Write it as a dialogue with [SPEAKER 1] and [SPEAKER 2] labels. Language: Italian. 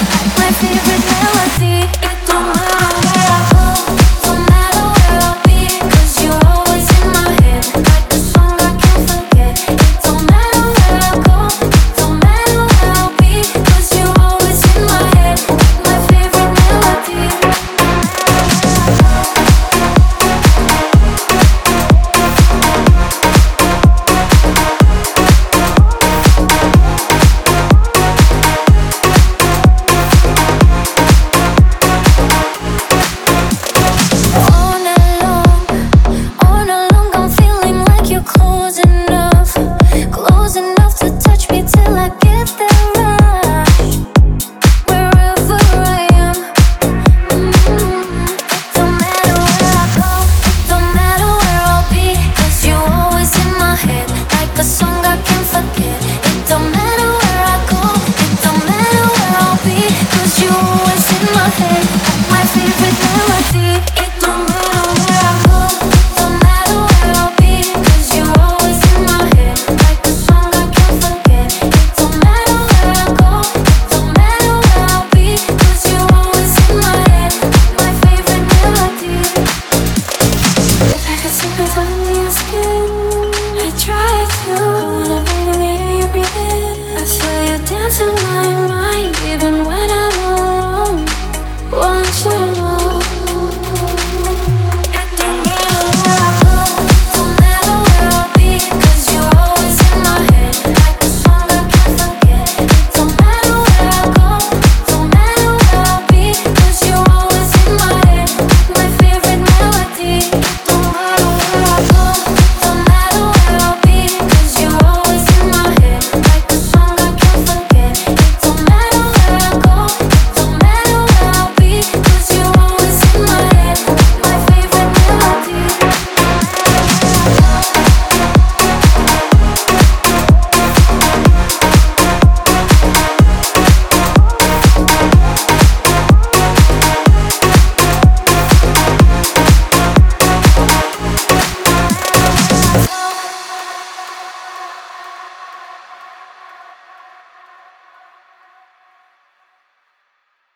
[SPEAKER 1] my favorite melody. It don't matter where I go, don't matter where I'll be, 'cause you're always in my head, like a song I can't forget. It don't matter where I go, don't matter where I'll be, 'cause you're always in my head, like my favorite melody. All night long, I'm feeling like you're close enough to touch me till I get that rush. Wherever I am, don't matter where I go, don't matter where I'll be, 'cause you're always in my head, like a song I can't forget. It don't matter where I go, it don't matter where I'll be, 'cause you're always in